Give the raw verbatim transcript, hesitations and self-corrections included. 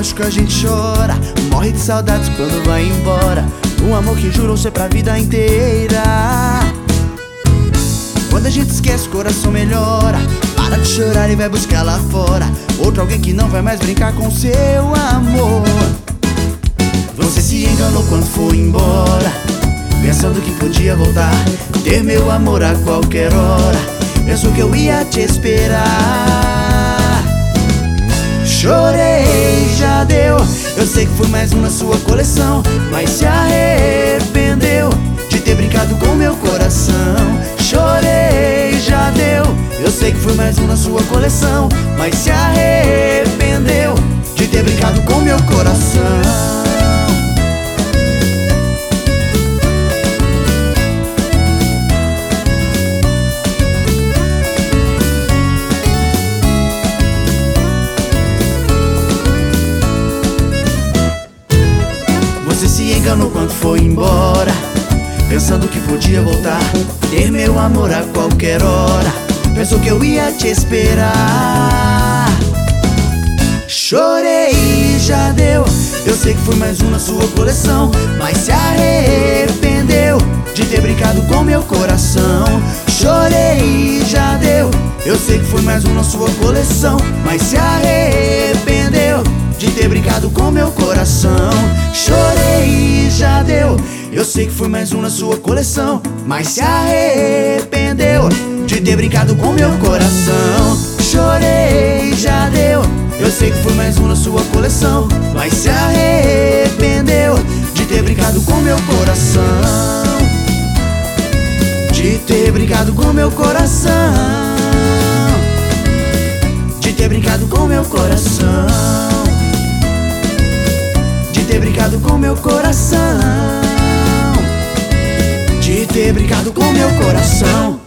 machuca a gente chora, morre de saudades quando vai embora. Um amor que jurou ser pra vida inteira. Quando a gente esquece o coração melhora. Para de chorar e vai buscar lá fora outro alguém que não vai mais brincar com seu amor. Você se enganou quando foi embora, pensando que podia voltar, ter meu amor a qualquer hora. Pensou que eu ia te esperar. Chorei, já deu. Eu sei que fui mais um na sua coleção, mas se arrependeu de ter brincado com meu coração. Chorei, já deu. Eu sei que fui mais um na sua coleção, mas se arrependeu de ter brincado com meu coração. Você se enganou quando foi embora, pensando que podia voltar, ter meu amor a qualquer hora. Pensou que eu ia te esperar. Chorei, já deu. Eu sei que fui mais um na sua coleção, mas se arrependeu de ter brincado com meu coração. Chorei, já deu. Eu sei que fui mais um na sua coleção, mas se arrependeu de ter brincado com meu coração. Chorei, já deu. Eu sei que fui mais um na sua coleção, mas se arrependeu de ter brincado com meu coração. Chorei, já deu. Eu sei que fui mais um na sua coleção, mas se arrependeu de ter brincado com meu coração. De ter brincado com meu coração. De ter brincado com meu coração. De ter brincado com meu coração. De ter brincado com meu coração.